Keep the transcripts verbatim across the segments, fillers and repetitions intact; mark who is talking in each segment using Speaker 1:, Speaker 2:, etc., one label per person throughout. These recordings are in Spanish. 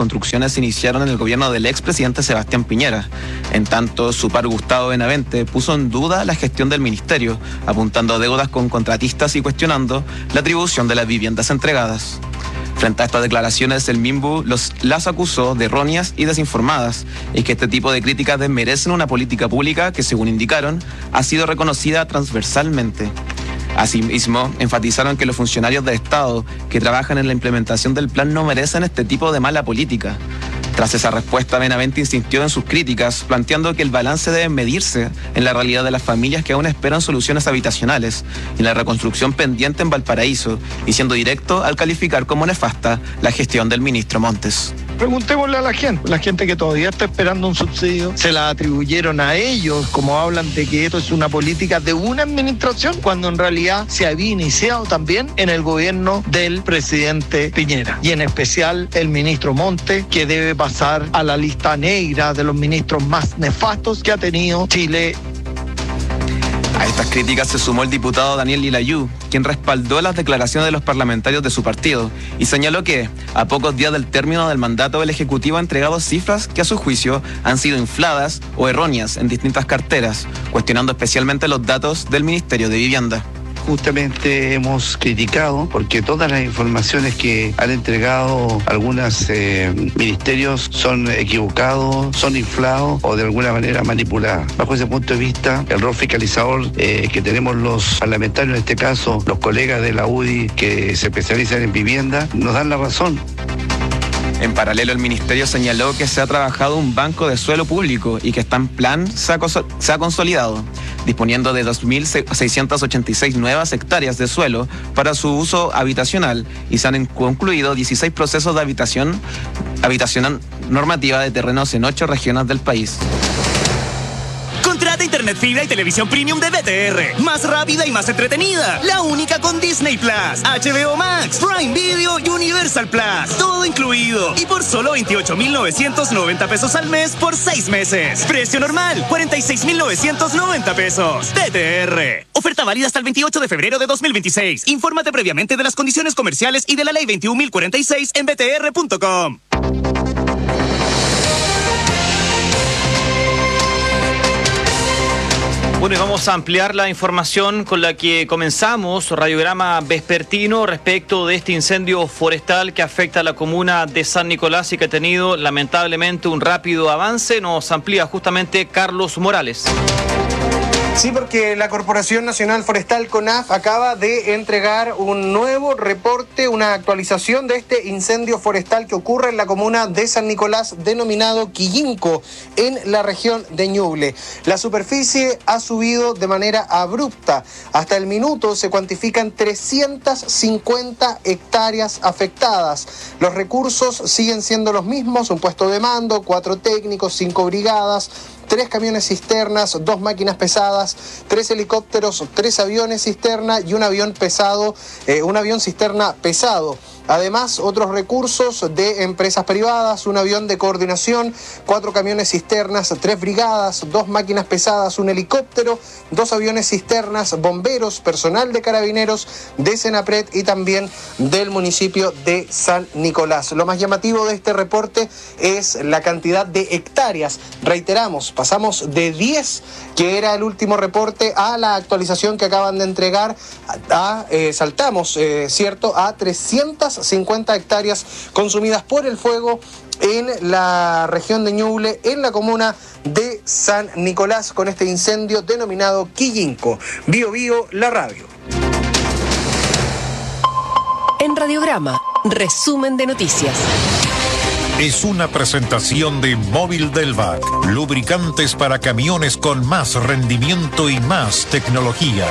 Speaker 1: construcciones se iniciaron en el gobierno del expresidente Sebastián Piñera. En tanto, su par Gustavo Benavente puso en duda la gestión del ministerio, apuntando a deudas con contratistas y cuestionando la atribución de las viviendas entregadas. Frente a estas declaraciones, el Minbu los, las acusó de erróneas y desinformadas, y que este tipo de críticas desmerecen una política pública que, según indicaron, ha sido reconocida transversalmente. Asimismo, enfatizaron que los funcionarios del Estado que trabajan en la implementación del plan no merecen este tipo de mala política. Tras esa respuesta, Benavente insistió en sus críticas, planteando que el balance debe medirse en la realidad de las familias que aún esperan soluciones habitacionales y en la reconstrucción pendiente en Valparaíso, y siendo directo al calificar como nefasta la gestión del ministro Montes.
Speaker 2: Preguntémosle a la gente, la gente que todavía está esperando un subsidio, se la atribuyeron a ellos, como hablan de que esto es una política de una administración, cuando en realidad se había iniciado también en el gobierno del presidente Piñera, y en especial el ministro Montes, que debe pasar a la lista negra de los ministros más nefastos que ha tenido Chile.
Speaker 1: A estas críticas se sumó el diputado Daniel Lilayú, quien respaldó las declaraciones de los parlamentarios de su partido y señaló que, a pocos días del término del mandato, el Ejecutivo ha entregado cifras que, a su juicio, han sido infladas o erróneas en distintas carteras, cuestionando especialmente los datos del Ministerio de Vivienda.
Speaker 3: Justamente hemos criticado porque todas las informaciones que han entregado algunos eh, ministerios son equivocados, son inflados o de alguna manera manipulados. Bajo ese punto de vista, el rol fiscalizador eh, que tenemos los parlamentarios, en este caso los colegas de la U D I que se especializan en vivienda, nos dan la razón.
Speaker 1: En paralelo, el ministerio señaló que se ha trabajado un banco de suelo público y que está en plan se ha, se ha consolidado, disponiendo de dos mil seiscientas ochenta y seis nuevas hectáreas de suelo para su uso habitacional, y se han concluido dieciséis procesos de habitación, habitación normativa de terrenos en ocho regiones del país.
Speaker 4: Contrata internet fibra y televisión premium de B T R. Más rápida y más entretenida. La única con Disney Plus, H B O Max, Prime Video y Universal Plus. Todo incluido. Y por solo veintiocho mil novecientos noventa pesos al mes por seis meses. Precio normal, cuarenta y seis mil novecientos noventa pesos. B T R. Oferta válida hasta el veintiocho de febrero de dos mil veintiséis. Infórmate previamente de las condiciones comerciales y de la ley veintiún mil cuarenta y seis en b t r punto com.
Speaker 5: Bueno, y vamos a ampliar la información con la que comenzamos, radiograma vespertino respecto de este incendio forestal que afecta a la comuna de San Nicolás y que ha tenido lamentablemente un rápido avance. Nos amplía justamente Carlos Morales.
Speaker 6: Sí, porque la Corporación Nacional Forestal CONAF acaba de entregar un nuevo reporte, una actualización de este incendio forestal que ocurre en la comuna de San Nicolás, denominado Quillinco, en la región de Ñuble. La superficie ha subido de manera abrupta. Hasta el minuto se cuantifican trescientas cincuenta hectáreas afectadas. Los recursos siguen siendo los mismos: un puesto de mando, cuatro técnicos, cinco brigadas, tres camiones cisternas, dos máquinas pesadas, tres helicópteros, tres aviones cisterna y un avión pesado, eh, un avión cisterna pesado. Además, otros recursos de empresas privadas, un avión de coordinación, cuatro camiones cisternas, tres brigadas, dos máquinas pesadas, un helicóptero, dos aviones cisternas, bomberos, personal de carabineros, de Senapred y también del municipio de San Nicolás. Lo más llamativo de este reporte es la cantidad de hectáreas. Reiteramos, pasamos de diez, que era el último reporte, a la actualización que acaban de entregar, a, eh, saltamos, eh, ¿cierto?, a trescientas cincuenta hectáreas consumidas por el fuego en la región de Ñuble, en la comuna de San Nicolás, con este incendio denominado Quillinco. Bio Bio, la radio.
Speaker 7: En Radiograma, resumen de noticias.
Speaker 8: Es una presentación de Móvil Delvac, lubricantes para camiones con más rendimiento y más tecnología.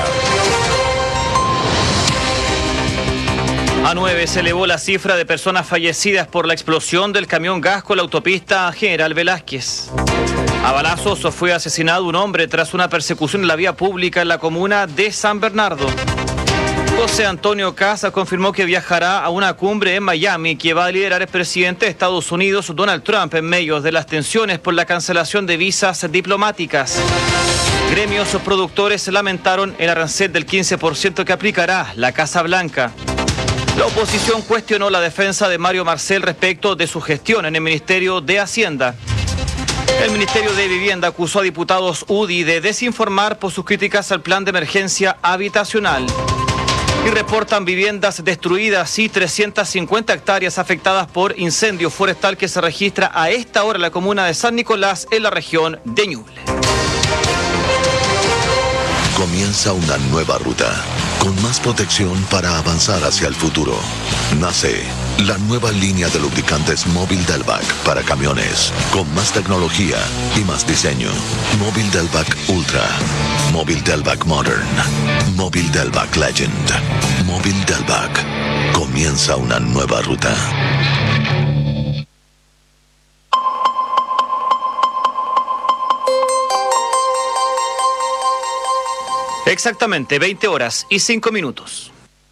Speaker 5: A nueve se elevó la cifra de personas fallecidas por la explosión del camión gas con la autopista General Velázquez. A balazos fue asesinado un hombre tras una persecución en la vía pública en la comuna de San Bernardo. José Antonio Casa confirmó que viajará a una cumbre en Miami que va a liderar el presidente de Estados Unidos, Donald Trump, en medio de las tensiones por la cancelación de visas diplomáticas. Gremios productores lamentaron el arancel del quince por ciento que aplicará la Casa Blanca. La oposición cuestionó la defensa de Mario Marcel respecto de su gestión en el Ministerio de Hacienda. El Ministerio de Vivienda acusó a diputados U D I de desinformar por sus críticas al plan de emergencia habitacional. Y reportan viviendas destruidas y trescientas cincuenta hectáreas afectadas por incendio forestal que se registra a esta hora en la comuna de San Nicolás, en la región de Ñuble.
Speaker 9: Comienza una nueva ruta, con más protección para avanzar hacia el futuro. Nace la nueva línea de lubricantes Móvil Delvac para camiones, con más tecnología y más diseño. Móvil Delvac Ultra, Móvil Delvac Modern, Móvil Delvac Legend, Móvil Delvac. Comienza una nueva ruta.
Speaker 5: Exactamente, veinte horas y cinco minutos.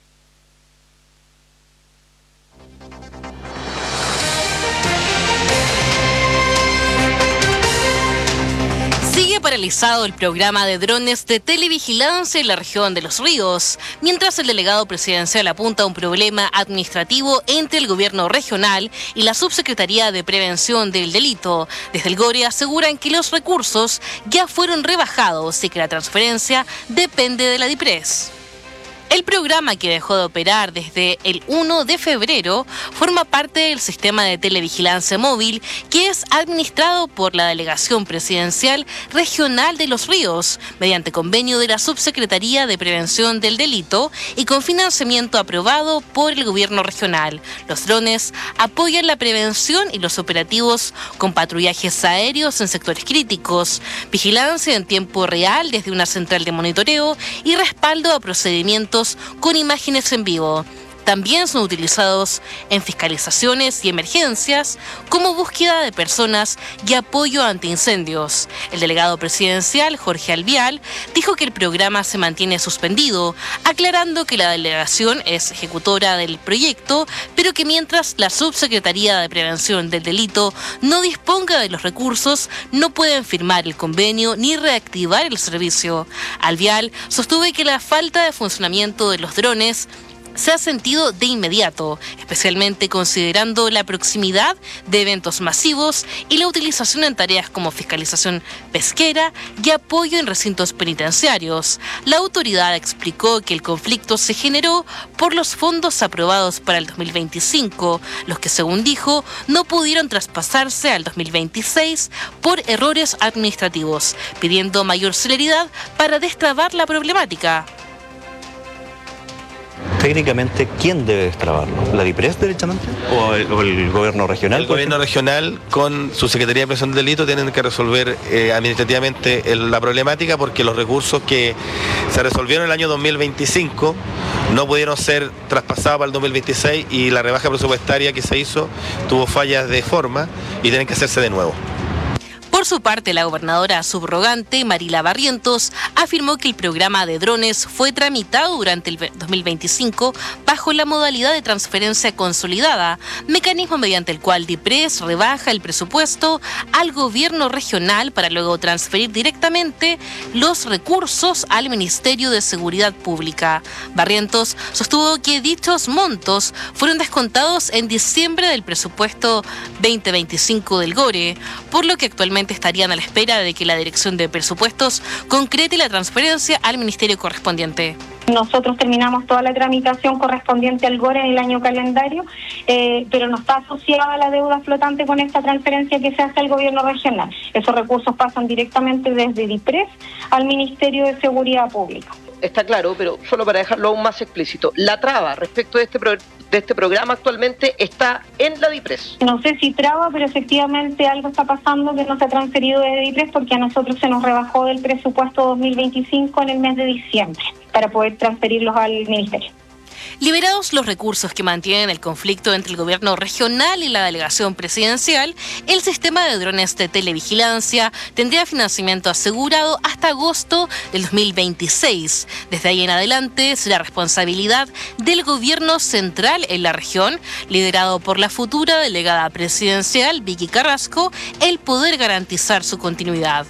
Speaker 10: Sigue paralizado el programa de drones de televigilancia en la región de Los Ríos, mientras el delegado presidencial apunta a un problema administrativo entre el gobierno regional y la Subsecretaría de Prevención del Delito. Desde el GORE aseguran que los recursos ya fueron rebajados y que la transferencia depende de la DIPRES. El programa, que dejó de operar desde el primero de febrero, forma parte del sistema de televigilancia móvil que es administrado por la Delegación Presidencial Regional de Los Ríos, mediante convenio de la Subsecretaría de Prevención del Delito y con financiamiento aprobado por el gobierno regional. Los drones apoyan la prevención y los operativos con patrullajes aéreos en sectores críticos, vigilancia en tiempo real desde una central de monitoreo y respaldo a procedimientos con imágenes en vivo. También son utilizados en fiscalizaciones y emergencias como búsqueda de personas y apoyo ante incendios. El delegado presidencial, Jorge Alvial, dijo que el programa se mantiene suspendido, aclarando que la delegación es ejecutora del proyecto, pero que mientras la Subsecretaría de Prevención del Delito no disponga de los recursos, no pueden firmar el convenio ni reactivar el servicio. Alvial sostuvo que la falta de funcionamiento de los drones se ha sentido de inmediato, especialmente considerando la proximidad de eventos masivos y la utilización en tareas como fiscalización pesquera y apoyo en recintos penitenciarios. La autoridad explicó que el conflicto se generó por los fondos aprobados para el dos mil veinticinco, los que, según dijo, no pudieron traspasarse al dos mil veintiséis por errores administrativos, pidiendo mayor celeridad para destrabar la problemática.
Speaker 11: Técnicamente, ¿quién debe destrabarlo? ¿La DIPRES directamente? ¿O el, o el gobierno regional?
Speaker 12: El gobierno regional con su Secretaría de Prevención del Delito tienen que resolver eh, administrativamente el, la problemática, porque los recursos que se resolvieron en el año dos mil veinticinco no pudieron ser traspasados para el dos mil veintiséis y la rebaja presupuestaria que se hizo tuvo fallas de forma y tienen que hacerse de nuevo.
Speaker 10: Por su parte, la gobernadora subrogante, Marila Barrientos, afirmó que el programa de drones fue tramitado durante el dos mil veinticinco bajo la modalidad de transferencia consolidada, mecanismo mediante el cual DIPRES rebaja el presupuesto al gobierno regional para luego transferir directamente los recursos al Ministerio de Seguridad Pública. Barrientos sostuvo que dichos montos fueron descontados en diciembre del presupuesto veinte veinticinco del GORE, por lo que actualmente estarían a la espera de que la Dirección de Presupuestos concrete la transferencia al ministerio correspondiente.
Speaker 13: Nosotros terminamos toda la tramitación correspondiente al GORE en el año calendario, eh, pero no está asociada la deuda flotante con esta transferencia que se hace al gobierno regional. Esos recursos pasan directamente desde DIPRES al Ministerio de Seguridad Pública.
Speaker 14: Está claro, pero solo para dejarlo aún más explícito, la traba respecto de este, pro de este programa actualmente está en la DIPRES.
Speaker 13: No sé si traba, pero efectivamente algo está pasando que no se ha transferido de DIPRES porque a nosotros se nos rebajó del presupuesto dos mil veinticinco en el mes de diciembre para poder transferirlos al ministerio.
Speaker 10: Liberados los recursos que mantienen el conflicto entre el gobierno regional y la delegación presidencial, el sistema de drones de televigilancia tendría financiamiento asegurado hasta agosto del dos mil veintiséis. Desde ahí en adelante será responsabilidad del gobierno central en la región, liderado por la futura delegada presidencial Vicky Carrasco, el poder garantizar su continuidad.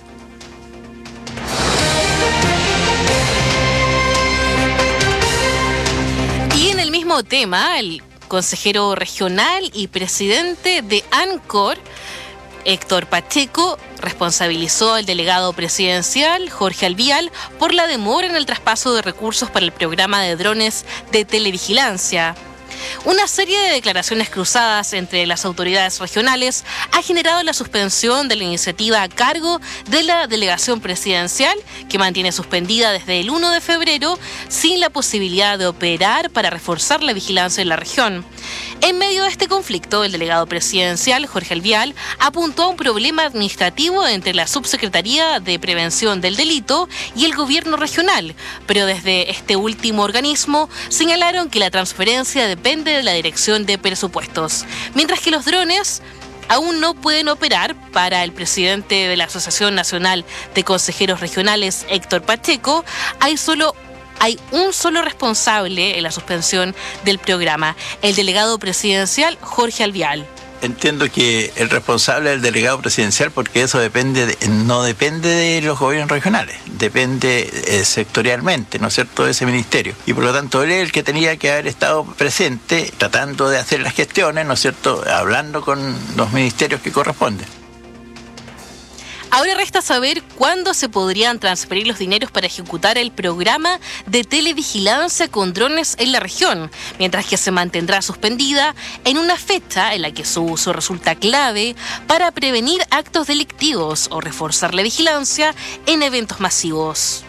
Speaker 10: mismo tema, el consejero regional y presidente de ANCOR, Héctor Pacheco, responsabilizó al delegado presidencial, Jorge Alvial, por la demora en el traspaso de recursos para el programa de drones de televigilancia. Una serie de declaraciones cruzadas entre las autoridades regionales ha generado la suspensión de la iniciativa a cargo de la delegación presidencial, que mantiene suspendida desde el primero de febrero sin la posibilidad de operar para reforzar la vigilancia en la región. En medio de este conflicto, el delegado presidencial, Jorge Alvial, apuntó a un problema administrativo entre la Subsecretaría de Prevención del Delito y el gobierno regional, pero desde este último organismo señalaron que la transferencia depende de la Dirección de Presupuestos, mientras que los drones aún no pueden operar. Para el presidente de la Asociación Nacional de Consejeros Regionales, Héctor Pacheco, hay solo Hay un solo responsable en la suspensión del programa, el delegado presidencial Jorge Alvial.
Speaker 15: Entiendo que el responsable es el delegado presidencial, porque eso depende de, no depende de los gobiernos regionales, depende eh, sectorialmente, ¿no es cierto?, de ese ministerio. Y por lo tanto él es el que tenía que haber estado presente tratando de hacer las gestiones, ¿no es cierto?, hablando con los ministerios que corresponden.
Speaker 10: Ahora resta saber cuándo se podrían transferir los dineros para ejecutar el programa de televigilancia con drones en la región, mientras que se mantendrá suspendida en una fecha en la que su uso resulta clave para prevenir actos delictivos o reforzar la vigilancia en eventos masivos.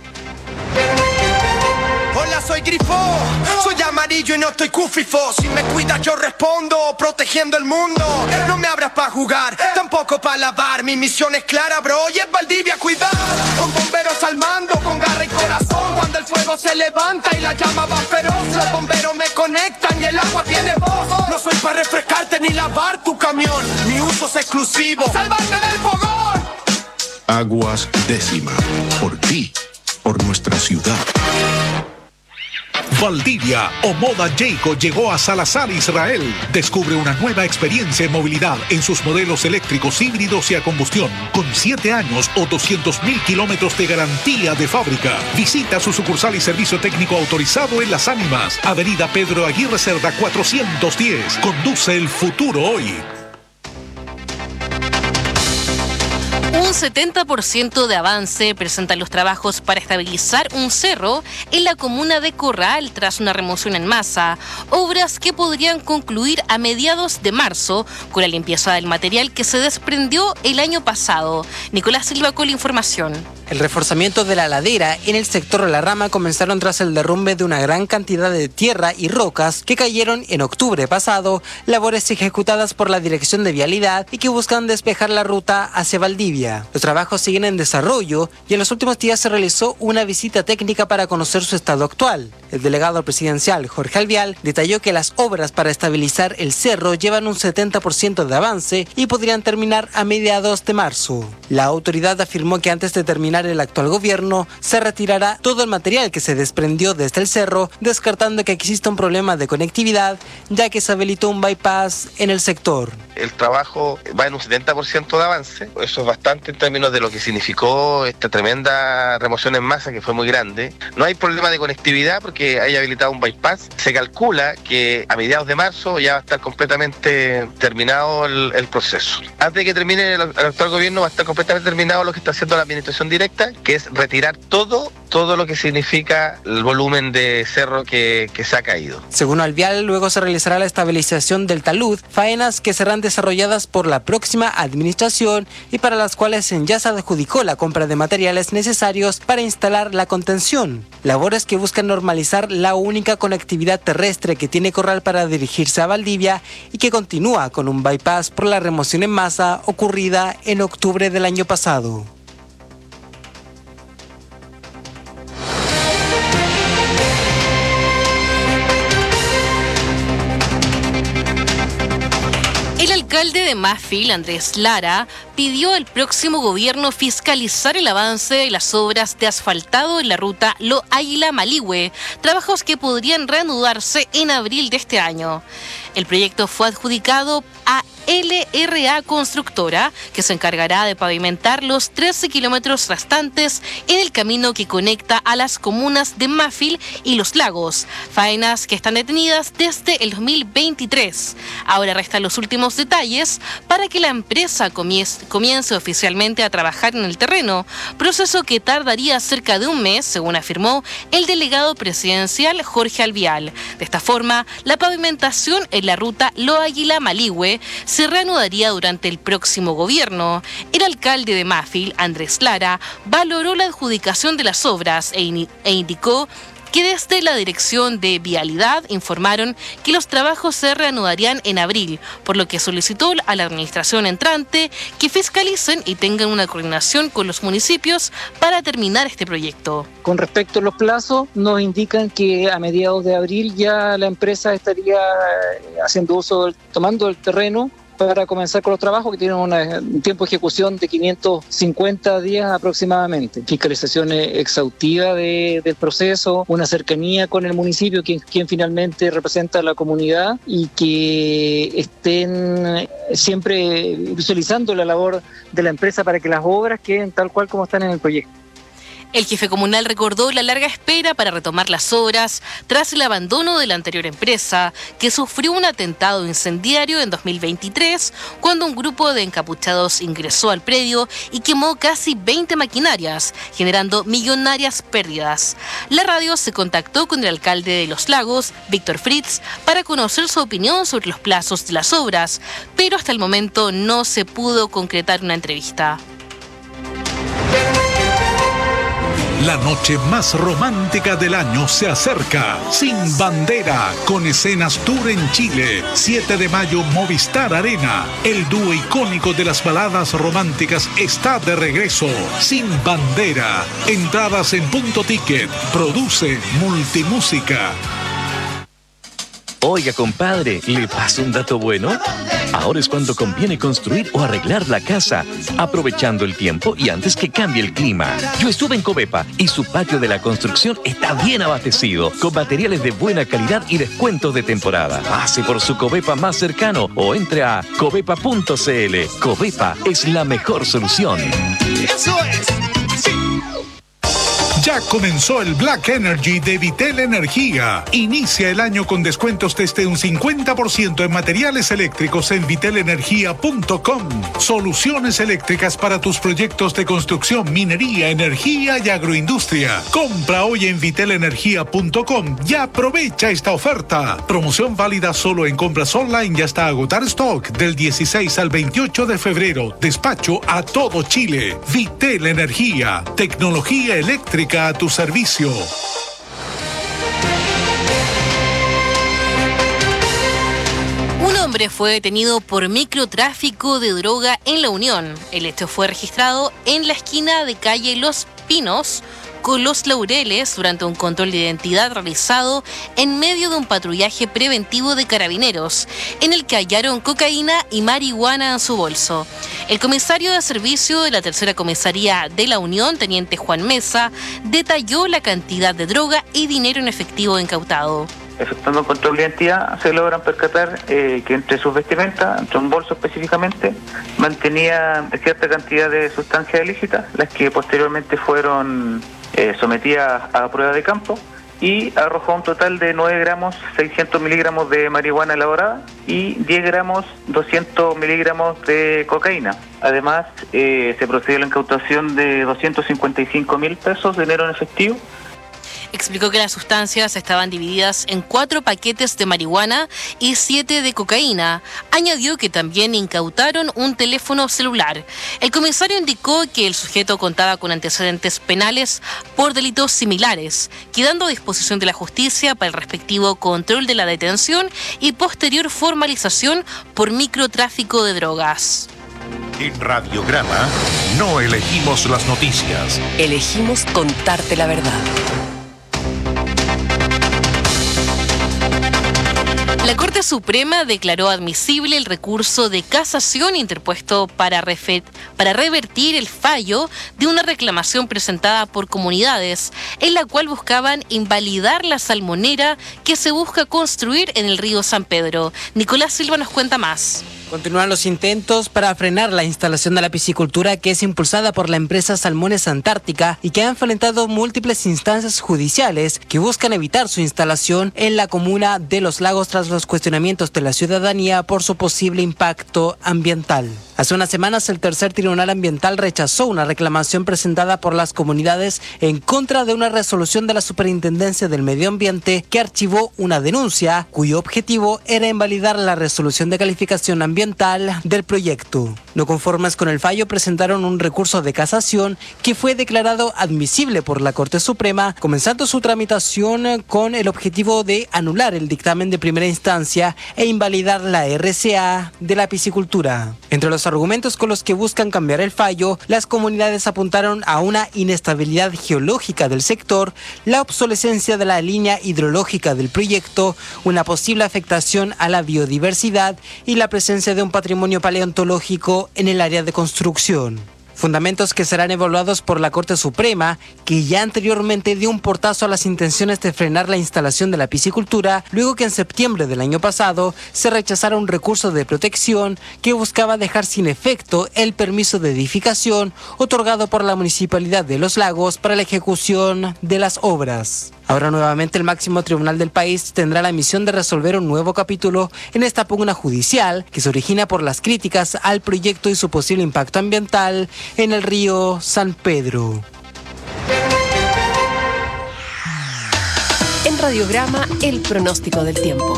Speaker 16: Hola, soy Grifo, soy amarillo y no estoy cufifo. Si me cuidas yo respondo, protegiendo el mundo. No me abras pa' jugar, tampoco pa' lavar. Mi misión es clara, bro, y es Valdivia cuidar. Con bomberos al mando, con garra y corazón. Cuando el fuego se levanta y la llama va feroz, los bomberos me conectan y el agua tiene voz. No soy pa' refrescarte ni lavar tu camión, mi uso es exclusivo, salvarte del fogón.
Speaker 17: Aguas Décima, por ti, por nuestra ciudad.
Speaker 18: Valdivia o Moda Jayco llegó a Salazar, Israel. Descubre una nueva experiencia en movilidad en sus modelos eléctricos, híbridos y a combustión, con siete años o doscientos mil kilómetros de garantía de fábrica. Visita su sucursal y servicio técnico autorizado en Las Ánimas, Avenida Pedro Aguirre Cerda cuatrocientos diez. Conduce el futuro hoy.
Speaker 10: Un setenta por ciento de avance presentan los trabajos para estabilizar un cerro en la comuna de Corral tras una remoción en masa, obras que podrían concluir a mediados de marzo con la limpieza del material que se desprendió el año pasado. Nicolás Silva con la información.
Speaker 19: El reforzamiento de la ladera en el sector de La Rama comenzaron tras el derrumbe de una gran cantidad de tierra y rocas que cayeron en octubre pasado, labores ejecutadas por la Dirección de Vialidad y que buscan despejar la ruta hacia Valdivia. Los trabajos siguen en desarrollo y en los últimos días se realizó una visita técnica para conocer su estado actual. El delegado presidencial, Jorge Alvial, detalló que las obras para estabilizar el cerro llevan un setenta por ciento de avance y podrían terminar a mediados de marzo. La autoridad afirmó que antes de terminar el actual gobierno, se retirará todo el material que se desprendió desde el cerro, descartando que exista un problema de conectividad, ya que se habilitó un bypass en el sector.
Speaker 12: El trabajo va en un setenta por ciento de avance, eso es bastante en términos de lo que significó esta tremenda remoción en masa que fue muy grande. No hay problema de conectividad porque hay habilitado un bypass. Se calcula que a mediados de marzo ya va a estar completamente terminado el, el proceso. Antes de que termine el, el actual gobierno va a estar completamente terminado lo que está haciendo la administración directa, que es retirar todo, todo lo que significa el volumen de cerro que, que se ha caído.
Speaker 19: Según Alvial, luego se realizará la estabilización del talud, faenas que serán desarrolladas por la próxima administración y para las cuales ya se adjudicó la compra de materiales necesarios para instalar la contención. Labores que buscan normalizar la única conectividad terrestre que tiene Corral para dirigirse a Valdivia y que continúa con un bypass por la remoción en masa ocurrida en octubre del año pasado.
Speaker 10: El alcalde de de Mafil, Andrés Lara, pidió al próximo gobierno fiscalizar el avance de las obras de asfaltado en la ruta Lo Águila-Maligüe, trabajos que podrían reanudarse en abril de este año. El proyecto fue adjudicado a L R A Constructora, que se encargará de pavimentar los trece kilómetros restantes en el camino que conecta a las comunas de Mafil y Los Lagos, faenas que están detenidas desde el dos mil veintitrés. Ahora restan los últimos detalles para que la empresa comience, comience oficialmente a trabajar en el terreno, proceso que tardaría cerca de un mes, según afirmó el delegado presidencial Jorge Alvial. De esta forma, la pavimentación en la ruta Lo Águila-Maligüe se reanudaría durante el próximo gobierno. El alcalde de Mafil, Andrés Lara, valoró la adjudicación de las obras e, in- e indicó que desde la Dirección de Vialidad informaron que los trabajos se reanudarían en abril, por lo que solicitó a la administración entrante que fiscalicen y tengan una coordinación con los municipios para terminar este proyecto.
Speaker 20: Con respecto a los plazos, nos indican que a mediados de abril ya la empresa estaría haciendo uso, del, tomando el terreno para comenzar con los trabajos, que tienen una, un tiempo de ejecución de quinientos cincuenta días aproximadamente. Fiscalización exhaustiva de, del proceso, una cercanía con el municipio, quien, quien finalmente representa a la comunidad, y que estén siempre visualizando la labor de la empresa para que las obras queden tal cual como están en el proyecto.
Speaker 10: El jefe comunal recordó la larga espera para retomar las obras tras el abandono de la anterior empresa, que sufrió un atentado incendiario en dos mil veintitrés, cuando un grupo de encapuchados ingresó al predio y quemó casi veinte maquinarias, generando millonarias pérdidas. La radio se contactó con el alcalde de Los Lagos, Víctor Fritz, para conocer su opinión sobre los plazos de las obras, pero hasta el momento no se pudo concretar una entrevista.
Speaker 18: La noche más romántica del año se acerca. Sin Bandera, con escenas tour en Chile. siete de mayo, Movistar Arena. El dúo icónico de las baladas románticas está de regreso. Sin Bandera. Entradas en Punto Ticket. Produce Multimúsica.
Speaker 21: Oiga, compadre, ¿le paso un dato bueno? Ahora es cuando conviene construir o arreglar la casa, aprovechando el tiempo y antes que cambie el clima. Yo estuve en Covepa y su patio de la construcción está bien abastecido, con materiales de buena calidad y descuentos de temporada. Pase por su Covepa más cercano o entre a covepa punto c l. Covepa es la mejor solución.
Speaker 18: ¡Eso es! ¡Sí! Ya comenzó el Black Energy de Vitel Energía. Inicia el año con descuentos desde un cincuenta por ciento en materiales eléctricos en vitel energía punto com. Soluciones eléctricas para tus proyectos de construcción, minería, energía y agroindustria. Compra hoy en vitel energía punto com y aprovecha esta oferta. Promoción válida solo en compras online y hasta agotar stock del dieciséis al veintiocho de febrero. Despacho a todo Chile. Vitel Energía. Tecnología eléctrica a tu servicio.
Speaker 10: Un hombre fue detenido por microtráfico de droga en La Unión. El hecho fue registrado en la esquina de calle Los Pinos con Los Laureles durante un control de identidad realizado en medio de un patrullaje preventivo de carabineros, en el que hallaron cocaína y marihuana en su bolso. El comisario de servicio de la tercera comisaría de La Unión, teniente Juan Mesa, detalló la cantidad de droga y dinero en efectivo incautado.
Speaker 22: Efectuando un control de identidad, se logran percatar eh, que entre sus vestimentas, entre un bolso específicamente, mantenía cierta cantidad de sustancias ilícitas, las que posteriormente fueron eh, sometidas a prueba de campo, y arrojó un total de nueve gramos seiscientos miligramos de marihuana elaborada y diez gramos doscientos miligramos de cocaína. Además, eh, se procedió a la incautación de doscientos cincuenta y cinco mil pesos de dinero en efectivo.
Speaker 10: Explicó que las sustancias estaban divididas en cuatro paquetes de marihuana y siete de cocaína. Añadió que también incautaron un teléfono celular. El comisario indicó que el sujeto contaba con antecedentes penales por delitos similares, quedando a disposición de la justicia para el respectivo control de la detención y posterior formalización por microtráfico de drogas.
Speaker 8: En Radiograma no elegimos las noticias.
Speaker 7: Elegimos contarte la verdad.
Speaker 10: La Corte Suprema declaró admisible el recurso de casación interpuesto para, refer- para revertir el fallo de una reclamación presentada por comunidades, en la cual buscaban invalidar la salmonera que se busca construir en el río San Pedro. Nicolás Silva nos cuenta más.
Speaker 19: Continúan los intentos para frenar la instalación de la piscicultura que es impulsada por la empresa Salmones Antártica y que ha enfrentado múltiples instancias judiciales que buscan evitar su instalación en la comuna de Los Lagos tras los cuestionamientos de la ciudadanía por su posible impacto ambiental. Hace unas semanas el tercer tribunal ambiental rechazó una reclamación presentada por las comunidades en contra de una resolución de la Superintendencia del Medio Ambiente que archivó una denuncia cuyo objetivo era invalidar la resolución de calificación ambiental del proyecto. No conformes con el fallo, presentaron un recurso de casación que fue declarado admisible por la Corte Suprema, comenzando su tramitación con el objetivo de anular el dictamen de primera instancia e invalidar la R C A de la piscicultura. Entre los argumentos con los que buscan cambiar el fallo, las comunidades apuntaron a una inestabilidad geológica del sector, la obsolescencia de la línea hidrológica del proyecto, una posible afectación a la biodiversidad y la presencia de un patrimonio paleontológico en el área de construcción. Fundamentos que serán evaluados por la Corte Suprema, que ya anteriormente dio un portazo a las intenciones de frenar la instalación de la piscicultura, luego que en septiembre del año pasado se rechazara un recurso de protección que buscaba dejar sin efecto el permiso de edificación otorgado por la Municipalidad de Los Lagos para la ejecución de las obras. Ahora nuevamente el máximo tribunal del país tendrá la misión de resolver un nuevo capítulo en esta pugna judicial que se origina por las críticas al proyecto y su posible impacto ambiental en el río San Pedro.
Speaker 7: En Radiograma, el pronóstico del tiempo.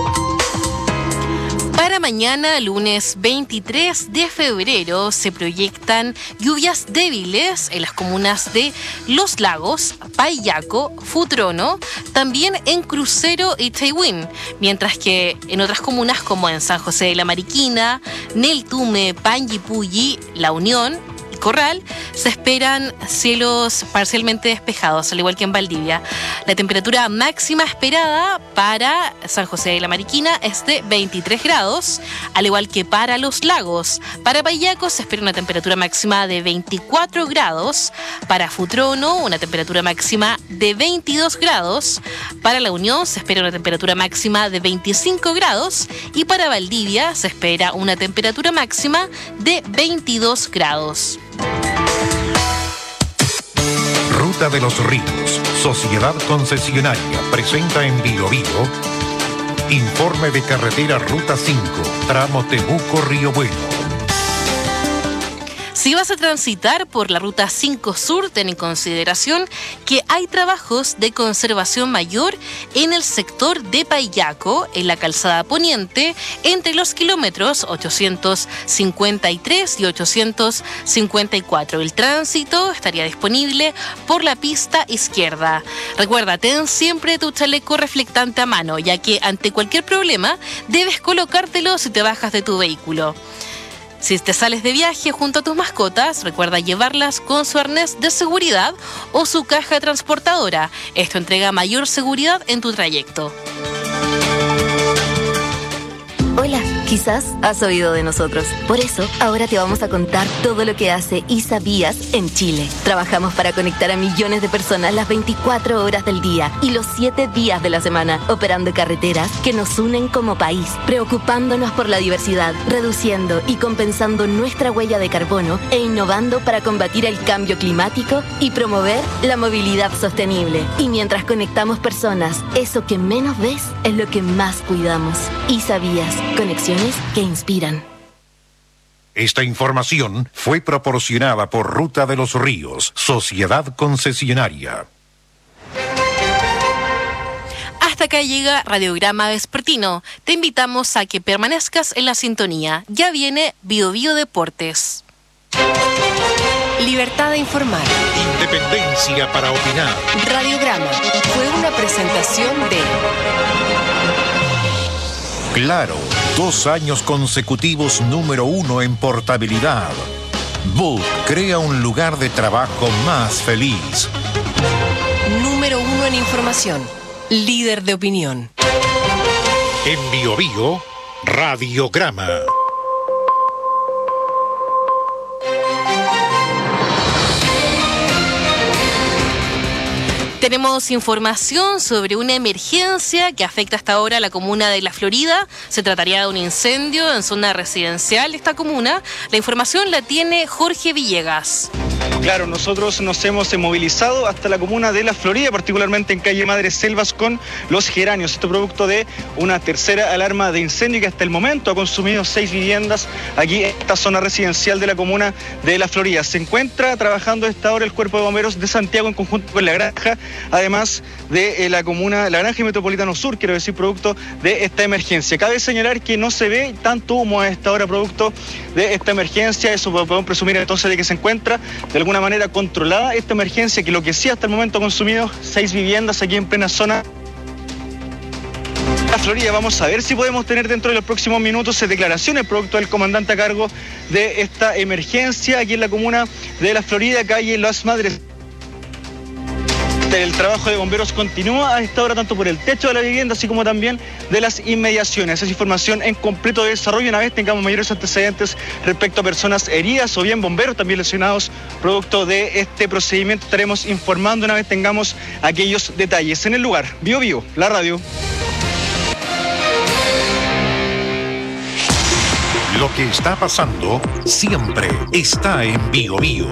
Speaker 10: Para mañana, lunes veintitrés de febrero, se proyectan lluvias débiles en las comunas de Los Lagos, Payaco, Futrono, también en Crucero y Tehuín, mientras que en otras comunas como en San José de la Mariquina, Neltume, Panguipulli, La Unión y Corral, se esperan cielos parcialmente despejados, al igual que en Valdivia. La temperatura máxima esperada para San José de la Mariquina es de veintitrés grados, al igual que para Los Lagos. Para Payaco se espera una temperatura máxima de veinticuatro grados, para Futrono una temperatura máxima de veintidós grados, para La Unión se espera una temperatura máxima de veinticinco grados y para Valdivia se espera una temperatura máxima de veintidós grados.
Speaker 8: Ruta de los Ríos, Sociedad Concesionaria, presenta en Bio Bio informe de carretera Ruta cinco, tramo Temuco-Río Bueno.
Speaker 10: Si vas a transitar por la Ruta cinco Sur, ten en consideración que hay trabajos de conservación mayor en el sector de Payaco, en la calzada poniente, entre los kilómetros ochocientos cincuenta y tres y ochocientos cincuenta y cuatro. El tránsito estaría disponible por la pista izquierda. Recuerda, ten siempre tu chaleco reflectante a mano, ya que ante cualquier problema debes colocártelo si te bajas de tu vehículo. Si te sales de viaje junto a tus mascotas, recuerda llevarlas con su arnés de seguridad o su caja transportadora. Esto entrega mayor seguridad en tu trayecto.
Speaker 2: Hola, quizás has oído de nosotros. Por eso, ahora te vamos a contar todo lo que hace ISABías en Chile. Trabajamos para conectar a millones de personas las veinticuatro horas del día y los siete días de la semana, operando carreteras que nos unen como país, preocupándonos por la diversidad, reduciendo y compensando nuestra huella de carbono e innovando para combatir el cambio climático y promover la movilidad sostenible. Y mientras conectamos personas, eso que menos ves es lo que más cuidamos. ISABías. Conexiones que inspiran.
Speaker 8: Esta información fue proporcionada por Ruta de los Ríos, Sociedad Concesionaria.
Speaker 10: Hasta acá llega Radiograma Vespertino. Te invitamos a que permanezcas en la sintonía. Ya viene Bio Bio Deportes.
Speaker 7: Libertad de informar.
Speaker 8: Independencia para opinar.
Speaker 7: Radiograma fue una presentación de
Speaker 8: Claro, dos años consecutivos número uno en portabilidad. Book crea un lugar de trabajo más feliz.
Speaker 7: Número uno en información. Líder de opinión.
Speaker 8: En Bio Bio, Radiograma.
Speaker 10: Tenemos información sobre una emergencia que afecta hasta ahora a la comuna de La Florida. Se trataría de un incendio en zona residencial de esta comuna. La información la tiene Jorge Villegas.
Speaker 1: Claro, nosotros nos hemos movilizado hasta la comuna de La Florida, particularmente en calle Madre Selvas con Los Geranios. Esto producto de una tercera alarma de incendio que hasta el momento ha consumido seis viviendas aquí en esta zona residencial de la comuna de La Florida. Se encuentra trabajando a esta hora el Cuerpo de Bomberos de Santiago en conjunto con La Granja, además de eh, la comuna La Granja y Metropolitano Sur, quiero decir, producto de esta emergencia. Cabe señalar que no se ve tanto humo a esta hora producto de esta emergencia. Eso podemos presumir entonces de que se encuentra de alguna manera controlada esta emergencia, que lo que sí hasta el momento ha consumido seis viviendas aquí en plena zona La Florida. Vamos a ver si podemos tener dentro de los próximos minutos declaraciones producto del comandante a cargo de esta emergencia aquí en la comuna de La Florida, calle Las Madres. El trabajo de bomberos continúa a esta hora tanto por el techo de la vivienda así como también de las inmediaciones. Esa es información en completo desarrollo. Una vez tengamos mayores antecedentes respecto a personas heridas o bien bomberos también lesionados producto de este procedimiento, estaremos informando una vez tengamos aquellos detalles. En el lugar, Bio Bio, la radio.
Speaker 8: Lo que está pasando siempre está en Bio Bio.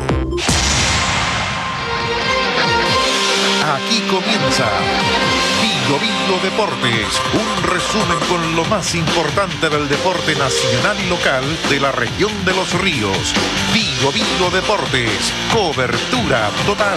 Speaker 8: Aquí comienza Bio Bio Deportes, un resumen con lo más importante del deporte nacional y local de la región de Los Ríos. Bio Bio Deportes, cobertura total.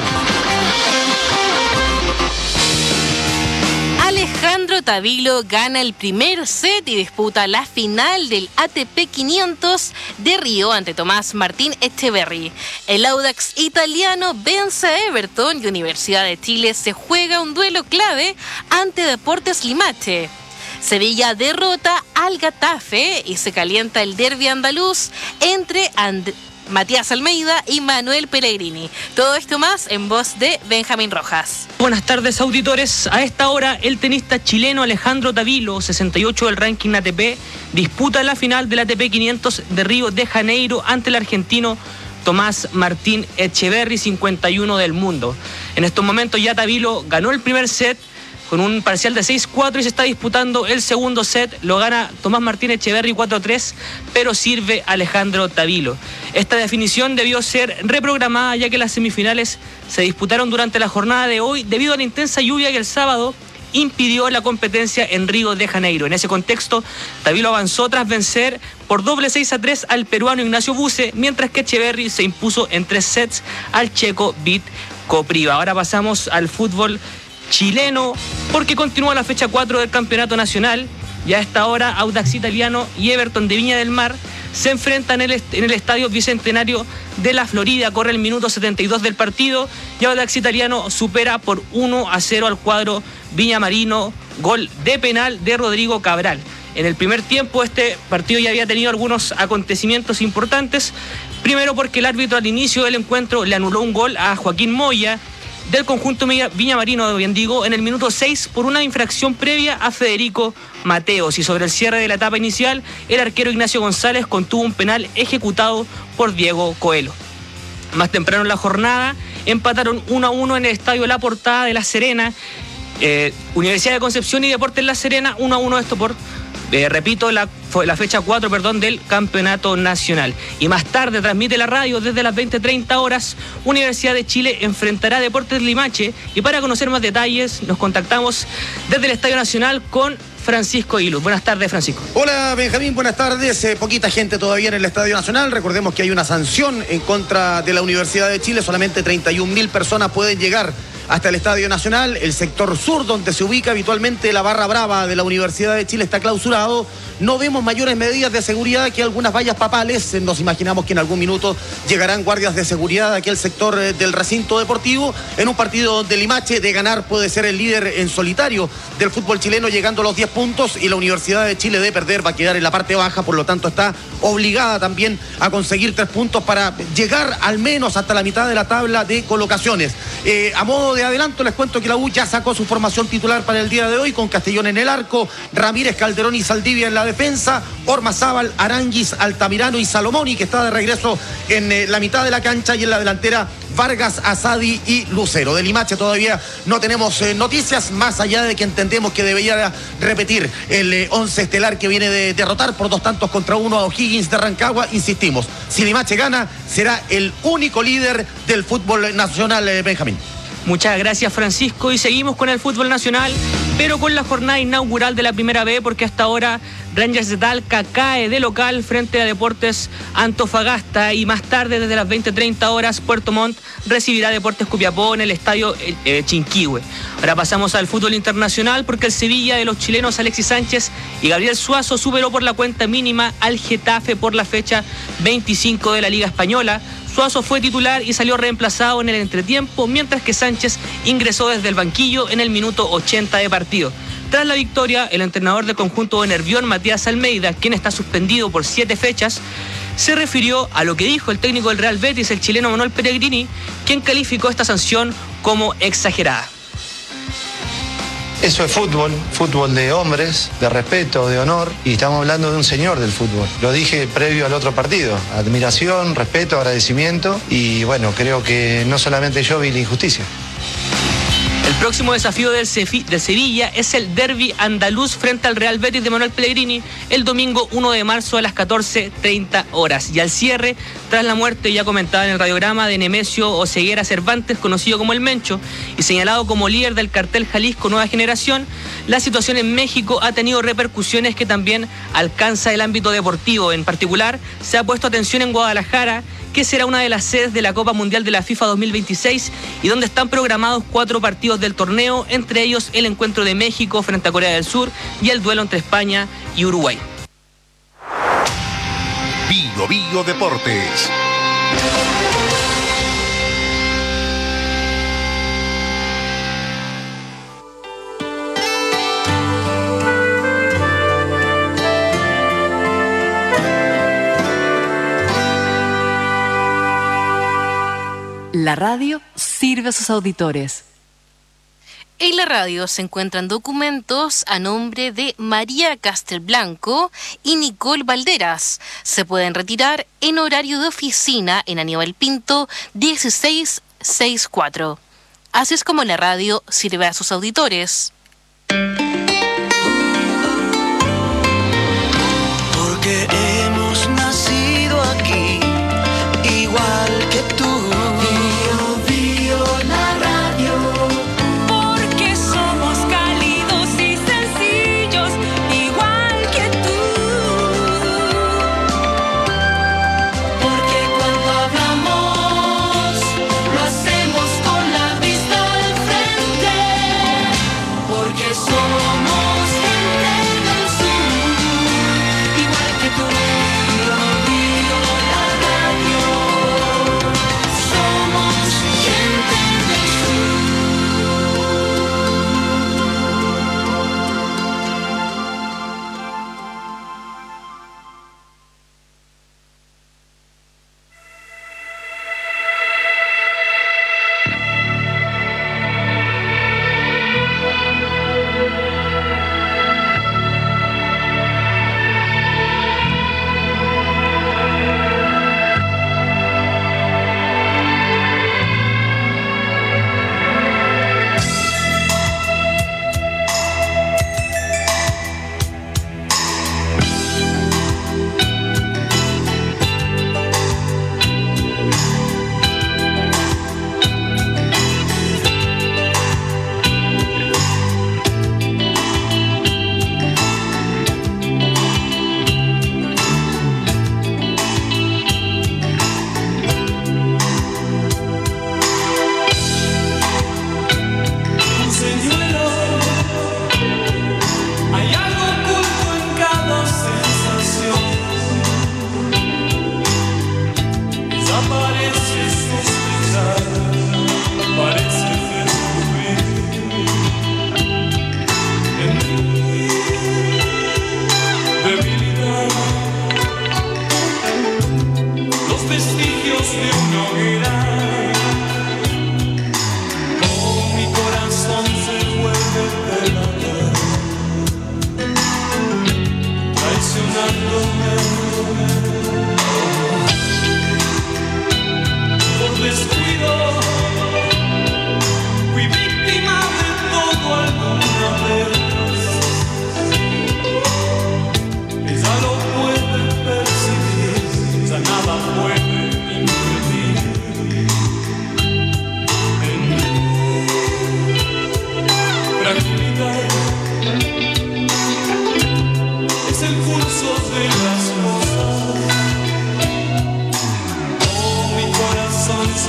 Speaker 10: Alejandro Tavilo gana el primer set y disputa la final del A T P quinientos de Río ante Tomás Martín Echeverry. El Audax italiano vence a Everton y Universidad de Chile se juega un duelo clave ante Deportes Limache. Sevilla derrota al Getafe y se calienta el derbi andaluz entre And- Matías Almeida y Manuel Pellegrini. Todo esto más en voz de Benjamín Rojas.
Speaker 3: Buenas tardes, auditores. A esta hora, el tenista chileno Alejandro Tavilo, sesenta y ocho del ranking A T P, disputa la final del A T P quinientos de Río de Janeiro ante el argentino Tomás Martín Echeverry, cincuenta y uno del mundo. En estos momentos ya Tavilo ganó el primer set con un parcial de seis cuatro y se está disputando el segundo set. Lo gana Tomás Martín Echeverry cuatro tres, pero sirve Alejandro Tavilo. Esta definición debió ser reprogramada ya que las semifinales se disputaron durante la jornada de hoy debido a la intensa lluvia que el sábado impidió la competencia en Río de Janeiro. En ese contexto, Tavilo avanzó tras vencer por doble seis a tres al peruano Ignacio Buse, mientras que Echeverry se impuso en tres sets al checo Vit Kopriva. Ahora pasamos al fútbol chileno porque continúa la fecha cuatro del campeonato nacional. Ya a esta hora Audax Italiano y Everton de Viña del Mar se enfrentan en el, en el estadio Bicentenario de La Florida. Corre el minuto setenta y dos del partido y Audax Italiano supera por uno a cero al cuadro viñamarino, gol de penal de Rodrigo Cabral. En el primer tiempo este partido ya había tenido algunos acontecimientos importantes. Primero porque el árbitro al inicio del encuentro le anuló un gol a Joaquín Moya del conjunto viñamarino de Biendigo en el minuto seis por una infracción previa a Federico Mateos, y sobre el cierre de la etapa inicial el arquero Ignacio González contuvo un penal ejecutado por Diego Coelho. Más temprano en la jornada empataron uno a uno en el estadio La Portada de La Serena, eh, Universidad de Concepción y Deportes La Serena, uno a uno esto por Eh, repito, la, fue la fecha cuatro perdón, del campeonato nacional. Y más tarde transmite la radio desde las veinte treinta horas. Universidad de Chile enfrentará a Deportes Limache. Y para conocer más detalles, nos contactamos desde el Estadio Nacional con Francisco Iluz. Buenas tardes, Francisco.
Speaker 23: Hola, Benjamín, buenas tardes. Eh, poquita gente todavía en el Estadio Nacional. Recordemos que hay una sanción en contra de la Universidad de Chile. Solamente treinta y un mil personas pueden llegar hasta el Estadio Nacional. El sector sur, donde se ubica habitualmente la barra brava de la Universidad de Chile, está clausurado. No vemos mayores medidas de seguridad que algunas vallas papales. Nos imaginamos que en algún minuto llegarán guardias de seguridad aquí al sector del recinto deportivo, en un partido donde Limache, de ganar, puede ser el líder en solitario del fútbol chileno, llegando a los diez puntos, y la Universidad de Chile, de perder, va a quedar en la parte baja. Por lo tanto, está obligada también a conseguir tres puntos para llegar al menos hasta la mitad de la tabla de colocaciones. Eh, a modo de adelanto, les cuento que la U ya sacó su formación titular para el día de hoy, con Castellón en el arco, Ramírez, Calderón y Saldivia en la defensa, Ormazábal, Aranguis, Altamirano y Salomoni, que está de regreso en eh, la mitad de la cancha, y en la delantera Vargas, Asadi y Lucero. De Limache todavía no tenemos eh, noticias, más allá de que entendemos que debería repetir el eh, once estelar que viene de derrotar por dos tantos contra uno a O'Higgins de Rancagua. Insistimos, si Limache gana, será el único líder del fútbol nacional, eh, Benjamín.
Speaker 3: Muchas gracias, Francisco, y seguimos con el fútbol nacional, pero con la jornada inaugural de la Primera B, porque hasta ahora Rangers de Talca cae de local frente a Deportes Antofagasta, y más tarde, desde las veinte treinta horas, Puerto Montt recibirá Deportes Copiapó en el estadio eh, Chinquihue. Ahora pasamos al fútbol internacional, porque el Sevilla de los chilenos Alexis Sánchez y Gabriel Suazo superó por la cuenta mínima al Getafe por la fecha veinticinco de la Liga Española. Suazo fue titular y salió reemplazado en el entretiempo, mientras que Sánchez ingresó desde el banquillo en el minuto ochenta de partido. Tras la victoria, el entrenador del conjunto de Nervión, Matías Almeida, quien está suspendido por siete fechas, se refirió a lo que dijo el técnico del Real Betis, el chileno Manuel Pellegrini, quien calificó esta sanción como exagerada.
Speaker 4: Eso es fútbol, fútbol de hombres, de respeto, de honor, y estamos hablando de un señor del fútbol. Lo dije previo al otro partido, admiración, respeto, agradecimiento, y bueno, creo que no solamente yo vi la injusticia.
Speaker 3: El próximo desafío del, Cefi, del Sevilla es el derbi andaluz frente al Real Betis de Manuel Pellegrini el domingo uno de marzo a las catorce treinta horas. Y al cierre, tras la muerte ya comentada en el radiograma de Nemesio Oseguera Cervantes, conocido como El Mencho, y señalado como líder del cartel Jalisco Nueva Generación, la situación en México ha tenido repercusiones que también alcanza el ámbito deportivo. En particular, se ha puesto atención en Guadalajara, que será una de las sedes de la Copa Mundial de la FIFA dos mil veintiséis y donde están programados cuatro partidos del torneo, entre ellos el encuentro de México frente a Corea del Sur y el duelo entre España y Uruguay.
Speaker 8: Bio Bio Deportes.
Speaker 7: La radio sirve a sus auditores.
Speaker 10: En la radio se encuentran documentos a nombre de María Castelblanco y Nicole Valderas. Se pueden retirar en horario de oficina en Aníbal Pinto dieciséis sesenta y cuatro. Así es como la radio sirve a sus auditores.
Speaker 16: Porque hemos nacido aquí, igual que tú. Vestigios de una hoguera, como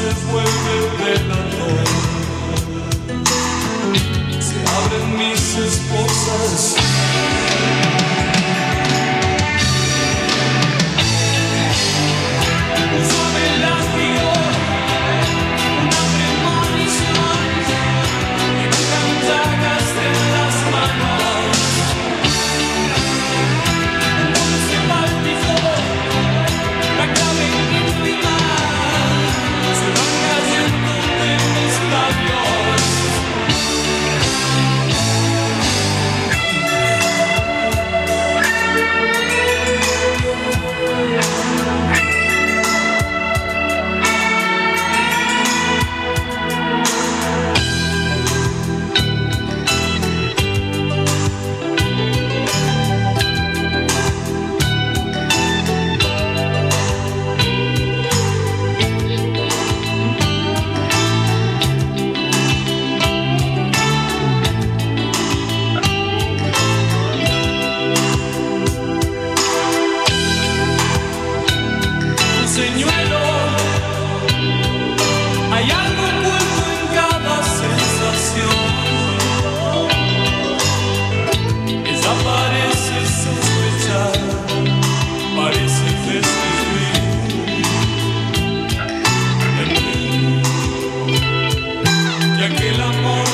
Speaker 5: se vuelve velador. Se abren mis esposas. Sobre la figura, una premonición, y buscan llagas en las manos. Un dulce palpito, la clave íntima, se van cayendo de mis labios. Señuelo, hay algo oculto en cada sensación. Ella parece sospechar, parece descubrir en mí que aquel amor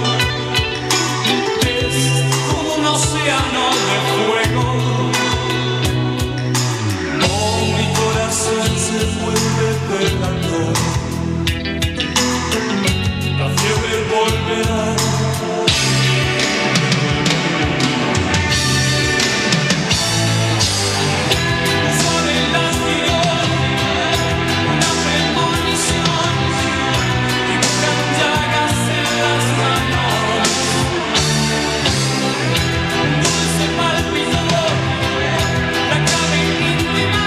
Speaker 5: es como un océano de fuego. Se vuelve velador, la fiebre volverá. Sobre el astillón, una premonición, y buscan llagas en las manos. Un dulce palpitador, la clave íntima.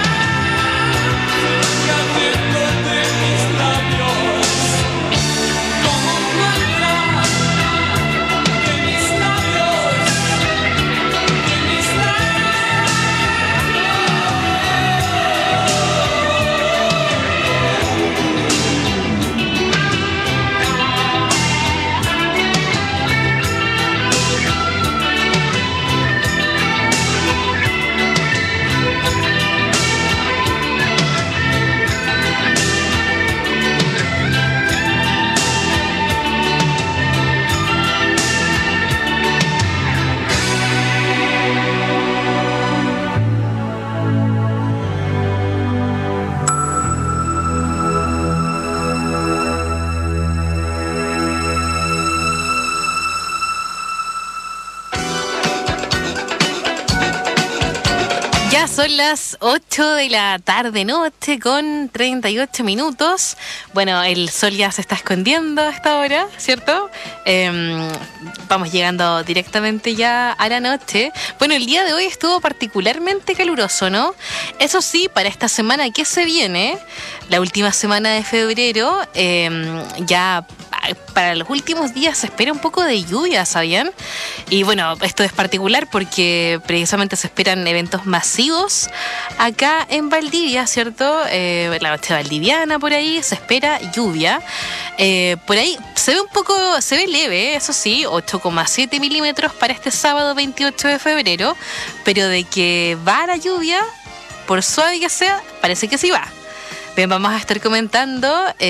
Speaker 10: Son las ocho de la tarde noche con treinta y ocho minutos. Bueno, el sol ya se está escondiendo a esta hora, ¿cierto? Eh, vamos llegando directamente ya a la noche. Bueno, el día de hoy estuvo particularmente caluroso, ¿no? Eso sí, para esta semana que se viene, la última semana de febrero, eh, ya para los últimos días se espera un poco de lluvia, ¿sabían? Y bueno, esto es particular porque precisamente se esperan eventos masivos acá en Valdivia, ¿cierto? Eh, la noche valdiviana por ahí, se espera lluvia. Eh, por ahí se ve un poco, se ve leve, eso sí, ocho coma siete milímetros para este sábado veintiocho de febrero, pero de que va la lluvia, por suave que sea, parece que sí va. Bien, vamos a estar comentando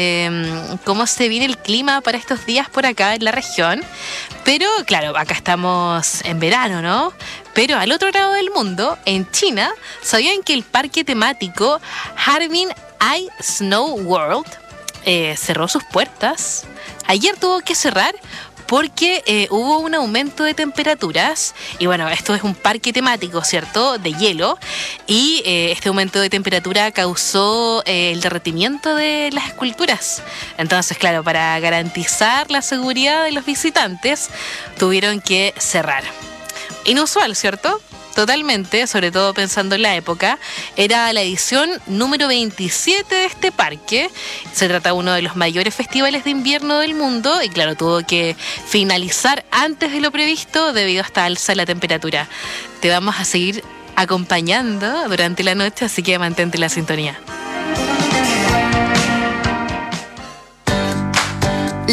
Speaker 10: eh, cómo se viene el clima para estos días por acá en la región. Pero, claro, acá estamos en verano, ¿no? Pero al otro lado del mundo, en China, ¿sabían que el parque temático Harbin Ice Snow World eh, cerró sus puertas? Ayer tuvo que cerrar porque eh, hubo un aumento de temperaturas y bueno, esto es un parque temático, ¿cierto?, de hielo y eh, este aumento de temperatura causó eh, el derretimiento de las esculturas. Entonces, claro, para garantizar la seguridad de los visitantes tuvieron que cerrar. Inusual, ¿cierto? Totalmente, sobre todo pensando en la época. Era la edición número veintisiete de este parque. Se trata de uno de los mayores festivales de invierno del mundo y claro, tuvo que finalizar antes de lo previsto debido a esta alza de la temperatura. Te vamos a seguir acompañando durante la noche, así que mantente en la sintonía.